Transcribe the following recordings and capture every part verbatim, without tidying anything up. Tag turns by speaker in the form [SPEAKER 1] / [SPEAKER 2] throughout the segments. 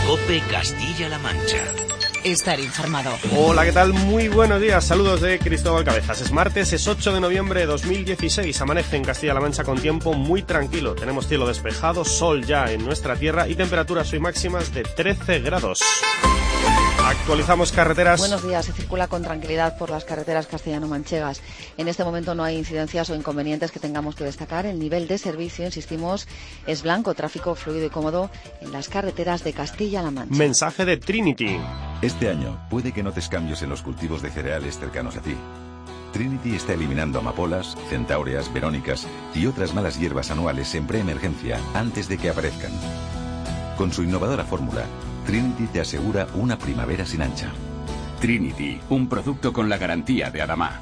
[SPEAKER 1] COPE Castilla-La Mancha.
[SPEAKER 2] Estar informado.
[SPEAKER 3] Hola, ¿qué tal? Muy buenos días. Saludos de Cristóbal Cabezas. Es martes, es ocho de noviembre de dos mil dieciséis. Amanece en Castilla-La Mancha con tiempo muy tranquilo. Tenemos cielo despejado, sol ya en nuestra tierra y temperaturas hoy máximas de trece grados. Actualizamos carreteras.
[SPEAKER 2] Buenos días. Se circula con tranquilidad por las carreteras castellano-manchegas. En este momento no hay incidencias o inconvenientes que tengamos que destacar. El nivel de servicio, insistimos, es blanco. Tráfico fluido y cómodo en las carreteras de Castilla-La Mancha.
[SPEAKER 3] Mensaje de Trinity.
[SPEAKER 4] Este año puede que notes cambios en los cultivos de cereales cercanos a ti. Trinity está eliminando amapolas, centáureas, verónicas y otras malas hierbas anuales en preemergencia antes de que aparezcan. Con su innovadora fórmula, Trinity te asegura una primavera sin ancha.
[SPEAKER 5] Trinity, un producto con la garantía de Adamá.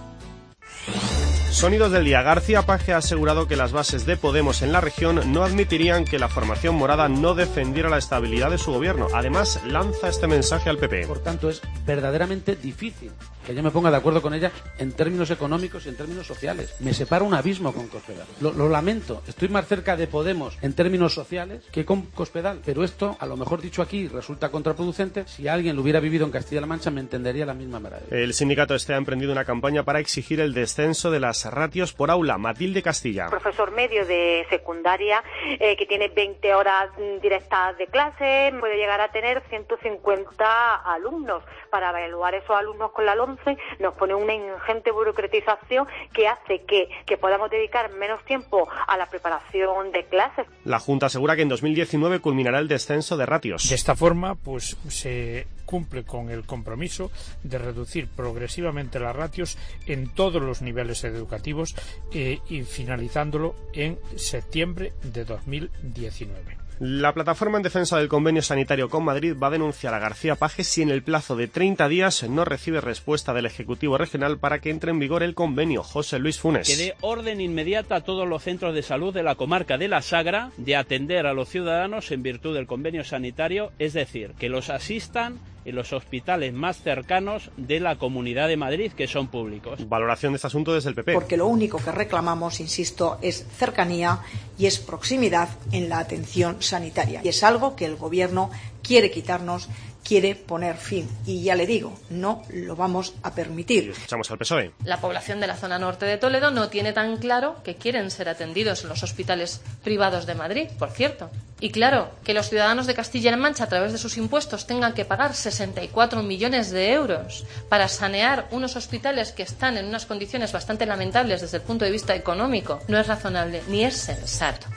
[SPEAKER 3] Sonidos del día. García Paje ha asegurado que las bases de Podemos en la región no admitirían que la formación morada no defendiera la estabilidad de su gobierno. Además, lanza este mensaje al P P.
[SPEAKER 6] Por tanto, es verdaderamente difícil que yo me ponga de acuerdo con ella en términos económicos y en términos sociales. Me separa un abismo con Cospedal. Lo, lo lamento. Estoy más cerca de Podemos en términos sociales que con Cospedal. Pero esto, a lo mejor dicho aquí, resulta contraproducente. Si alguien lo hubiera vivido en Castilla-La Mancha, me entendería la misma maravilla.
[SPEAKER 3] El sindicato este ha emprendido una campaña para exigir el descenso de las ratios por aula. Matilde Castilla.
[SPEAKER 7] Profesor medio de secundaria eh, que tiene veinte horas directas de clase, puede llegar a tener ciento cincuenta alumnos. Para evaluar esos alumnos con la LOMCE nos pone una ingente burocratización que hace que, que podamos dedicar menos tiempo a la preparación de clases.
[SPEAKER 3] La Junta asegura que en dos mil diecinueve culminará el descenso de ratios.
[SPEAKER 8] De esta forma, pues se cumple con el compromiso de reducir progresivamente las ratios en todos los niveles educativos eh, y finalizándolo en septiembre de dos mil diecinueve.
[SPEAKER 3] La plataforma en defensa del convenio sanitario con Madrid va a denunciar a García Paje si en el plazo de treinta días no recibe respuesta del Ejecutivo Regional para que entre en vigor el convenio. José Luis Funes.
[SPEAKER 9] Que dé orden inmediata a todos los centros de salud de la comarca de la Sagra de atender a los ciudadanos en virtud del convenio sanitario, es decir, que los asistan en los hospitales más cercanos de la Comunidad de Madrid, que son públicos.
[SPEAKER 3] Valoración de este asunto desde el P P.
[SPEAKER 10] Porque lo único que reclamamos, insisto, es cercanía y es proximidad en la atención sanitaria. Y es algo que el Gobierno quiere quitarnos, quiere poner fin. Y ya le digo, no lo vamos a permitir.
[SPEAKER 3] Escuchamos al P S O E.
[SPEAKER 11] La población de la zona norte de Toledo no tiene tan claro que quieren ser atendidos en los hospitales privados de Madrid, por cierto. Y claro, que los ciudadanos de Castilla-La Mancha, a través de sus impuestos, tengan que pagar sesenta y cuatro millones de euros para sanear unos hospitales que están en unas condiciones bastante lamentables desde el punto de vista económico, no es razonable ni es sensato.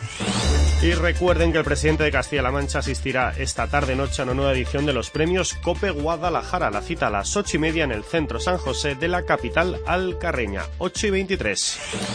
[SPEAKER 3] Y recuerden que el presidente de Castilla-La Mancha asistirá esta tarde-noche a una nueva edición de los premios COPE Guadalajara. La cita a las ocho y media en el centro San José de la capital alcarreña. ocho y veintitrés.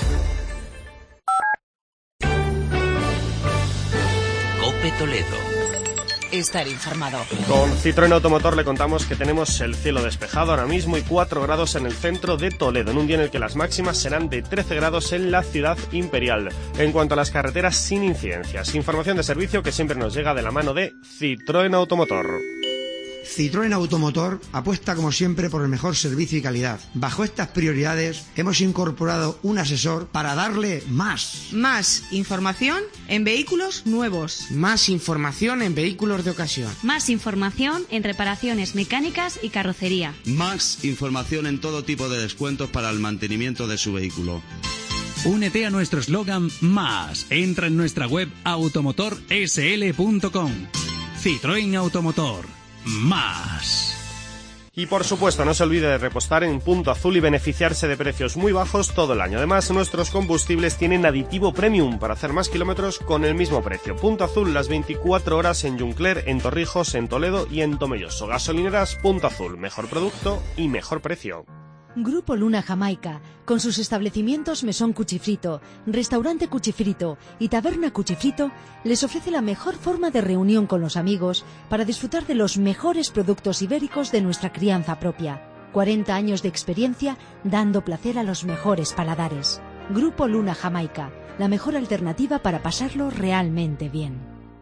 [SPEAKER 1] COPE Toledo.
[SPEAKER 2] Estar informado.
[SPEAKER 3] Con Citroën Automotor le contamos que tenemos el cielo despejado ahora mismo y cuatro grados en el centro de Toledo, en un día en el que las máximas serán de trece grados en la ciudad imperial. En cuanto a las carreteras, sin incidencias. Información de servicio que siempre nos llega de la mano de Citroën Automotor.
[SPEAKER 12] Citroën Automotor apuesta como siempre por el mejor servicio y calidad. Bajo estas prioridades hemos incorporado un asesor para darle más.
[SPEAKER 13] Más información en vehículos nuevos.
[SPEAKER 14] Más información en vehículos de ocasión.
[SPEAKER 15] Más información en reparaciones mecánicas y carrocería.
[SPEAKER 16] Más información en todo tipo de descuentos para el mantenimiento de su vehículo.
[SPEAKER 17] Únete a nuestro eslogan Más. Entra en nuestra web automotor s l punto com. Citroën Automotor. Más.
[SPEAKER 3] Y por supuesto, no se olvide de repostar en Punto Azul y beneficiarse de precios muy bajos todo el año. Además, nuestros combustibles tienen aditivo premium para hacer más kilómetros con el mismo precio. Punto Azul las veinticuatro horas en Juncler, en Torrijos, en Toledo y en Tomelloso. Gasolineras Punto Azul, mejor producto y mejor precio.
[SPEAKER 18] Grupo Luna Jamaica, con sus establecimientos Mesón Cuchifrito, Restaurante Cuchifrito y Taberna Cuchifrito, les ofrece la mejor forma de reunión con los amigos para disfrutar de los mejores productos ibéricos de nuestra crianza propia. cuarenta años de experiencia dando placer a los mejores paladares. Grupo Luna Jamaica, la mejor alternativa para pasarlo realmente bien.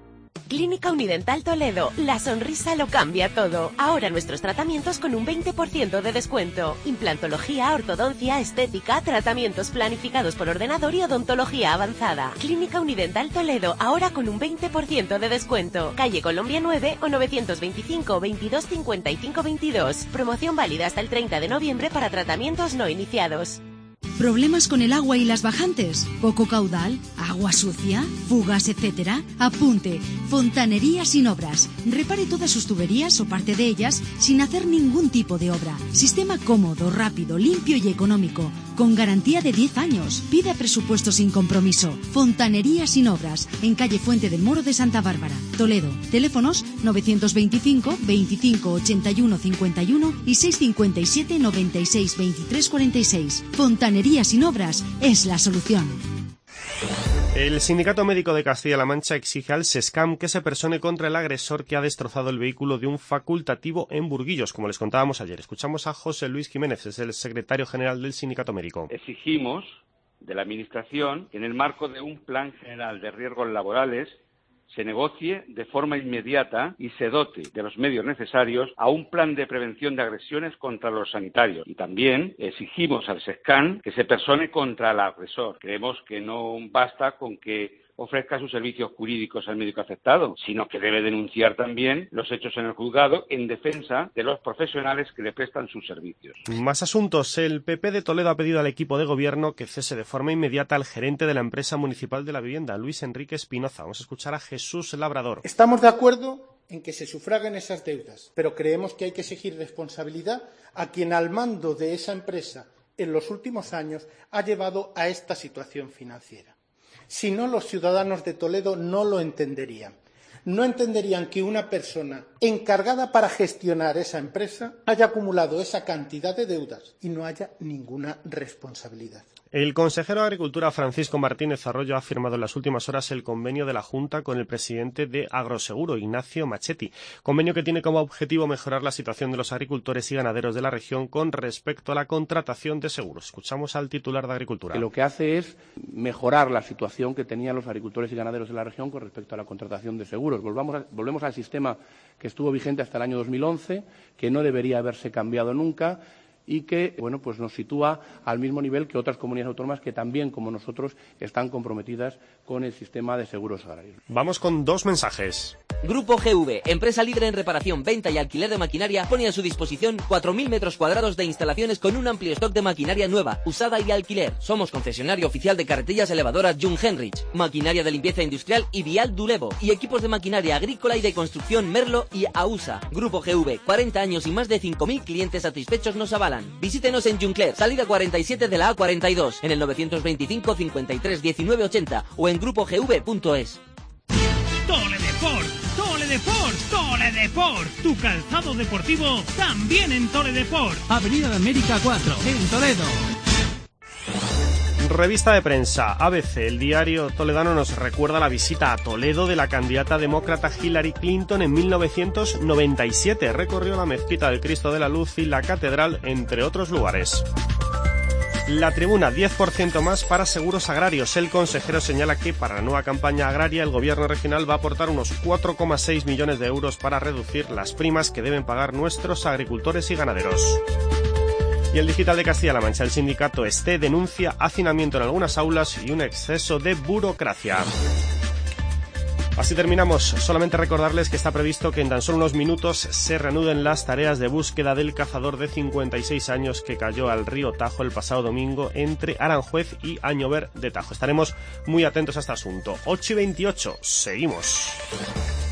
[SPEAKER 19] Clínica Unidental Toledo. La sonrisa lo cambia todo. Ahora nuestros tratamientos con un veinte por ciento de descuento. Implantología, ortodoncia, estética, tratamientos planificados por ordenador y odontología avanzada. Clínica Unidental Toledo. Ahora con un veinte por ciento de descuento. Calle Colombia nueve o novecientos veinticinco, veintidós, cincuenta y cinco, veintidós. Promoción válida hasta el treinta de noviembre para tratamientos no iniciados.
[SPEAKER 18] ¿Problemas con el agua y las bajantes? ¿Poco caudal? ¿Agua sucia? ¿Fugas, etcétera? Apunte. Fontanería Sin Obras. Repare todas sus tuberías o parte de ellas sin hacer ningún tipo de obra. Sistema cómodo, rápido, limpio y económico. Con garantía de diez años. Pida presupuesto sin compromiso. Fontanería Sin Obras. En calle Fuente del Moro de Santa Bárbara, Toledo. Teléfonos novecientos veinticinco, veinticinco, ochenta y uno, cincuenta y uno y seiscientos cincuenta y siete, noventa y seis, veintitrés, cuarenta y seis. Fontanería Sin Obras es la solución.
[SPEAKER 3] El Sindicato Médico de Castilla-La Mancha exige al SESCAM que se persone contra el agresor que ha destrozado el vehículo de un facultativo en Burguillos, como les contábamos ayer. Escuchamos a José Luis Jiménez, es el secretario general del Sindicato Médico.
[SPEAKER 20] Exigimos de la Administración que en el marco de un plan general de riesgos laborales se negocie de forma inmediata y se dote de los medios necesarios a un plan de prevención de agresiones contra los sanitarios. Y también exigimos al SESCAM que se persone contra el agresor. Creemos que no basta con que ofrezca sus servicios jurídicos al médico afectado, sino que debe denunciar también los hechos en el juzgado en defensa de los profesionales que le prestan sus servicios.
[SPEAKER 3] Más asuntos. El P P de Toledo ha pedido al equipo de gobierno que cese de forma inmediata al gerente de la empresa municipal de la vivienda, Luis Enrique Espinoza. Vamos a escuchar a Jesús Labrador.
[SPEAKER 21] Estamos de acuerdo en que se sufraguen esas deudas, pero creemos que hay que exigir responsabilidad a quien al mando de esa empresa en los últimos años ha llevado a esta situación financiera. Si no, los ciudadanos de Toledo no lo entenderían. No entenderían que una persona encargada para gestionar esa empresa haya acumulado esa cantidad de deudas y no haya ninguna responsabilidad.
[SPEAKER 3] El consejero de Agricultura, Francisco Martínez Arroyo, ha firmado en las últimas horas el convenio de la Junta con el presidente de Agroseguro, Ignacio Machetti. Convenio que tiene como objetivo mejorar la situación de los agricultores y ganaderos de la región con respecto a la contratación de seguros. Escuchamos al titular de Agricultura.
[SPEAKER 6] Que lo que hace es mejorar la situación que tenían los agricultores y ganaderos de la región con respecto a la contratación de seguros. Volvamos a, volvemos al sistema que estuvo vigente hasta el año dos mil once, que no debería haberse cambiado nunca, y que bueno, pues nos sitúa al mismo nivel que otras comunidades autónomas que también, como nosotros, están comprometidas con el sistema de seguros agrarios.
[SPEAKER 3] Vamos con dos mensajes.
[SPEAKER 22] Grupo G V, empresa líder en reparación, venta y alquiler de maquinaria, pone a su disposición cuatro mil metros cuadrados de instalaciones con un amplio stock de maquinaria nueva, usada y alquiler. Somos concesionario oficial de carretillas elevadoras Jung Henrich, maquinaria de limpieza industrial y vial Dulevo, y equipos de maquinaria agrícola y de construcción Merlo y AUSA. Grupo G V, cuarenta años y más de cinco mil clientes satisfechos nos avalan. Visítenos en Juncler, salida cuarenta y siete de la A cuarenta y dos, en el novecientos veinticinco, cincuenta y tres, diecinueve, ochenta o en grupo g v punto es.
[SPEAKER 23] Toledeport, Toledeport, Toledeport, tu calzado deportivo también en Toledeport.
[SPEAKER 17] Avenida de América cuatro, en Toledo.
[SPEAKER 3] Revista de prensa A B C, el diario toledano, nos recuerda la visita a Toledo de la candidata demócrata Hillary Clinton en mil novecientos noventa y siete. Recorrió la mezquita del Cristo de la Luz y la catedral, entre otros lugares. La Tribuna, diez por ciento más para seguros agrarios. El consejero señala que para la nueva campaña agraria el gobierno regional va a aportar unos cuatro coma seis millones de euros para reducir las primas que deben pagar nuestros agricultores y ganaderos. Y el Digital de Castilla-La Mancha, el sindicato ESTE denuncia hacinamiento en algunas aulas y un exceso de burocracia. Así terminamos. Solamente recordarles que está previsto que en tan solo unos minutos se reanuden las tareas de búsqueda del cazador de cincuenta y seis años que cayó al río Tajo el pasado domingo entre Aranjuez y Añover de Tajo. Estaremos muy atentos a este asunto. ocho y veintiocho. Seguimos.